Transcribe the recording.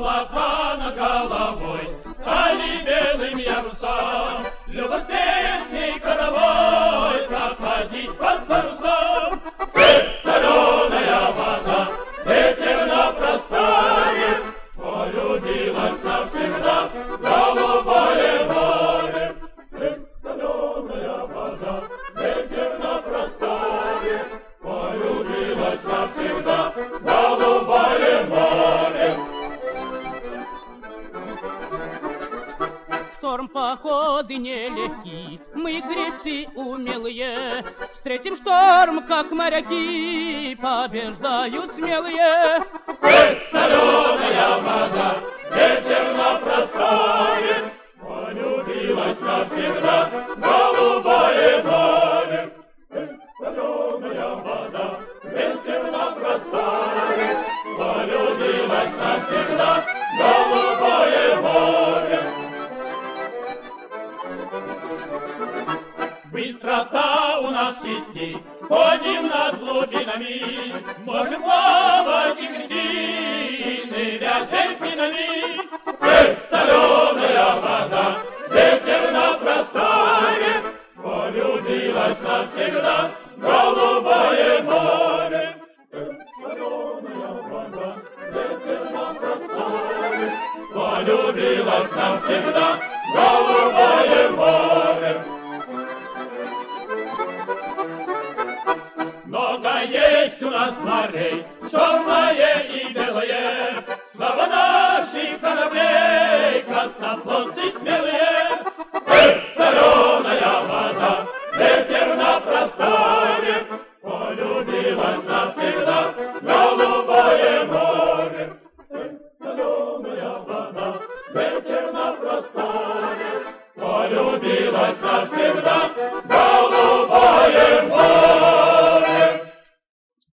облака над головой стали белым ярусам. Любовь песней хоровой проходить под парусом. Соленая вода, ветер на просторе, полюбилась навсегда голубое море. Соленая вода, ветер на просторе, полюбилась навсегда голубое море. Шторм походы нелегки, мы гребцы умелые, встретим шторм, как моряки, побеждают смелые. Соленая вода, ветер на просторе, полюбилась навсегда голубое море. Соленая вода, ветер на просторе, полюбилась навсегда голубое море. Быстрота у нас чести, ходим над глубинами, можем плавать и грести, нырять дельфинами. Соленая вода, ветер на просторе, полюбилась навсегда голубое море. Соленая вода, ветер на просторе, полюбилась навсегда голубое море. Много есть у нас морей, черное и белое, слава наших кораблей, краснофлотцы смелые. Соленая вода, ветер на просторе, полюбилась навсегда голубое море. Соленая вода, ветер на просторе, полюбилась навсегда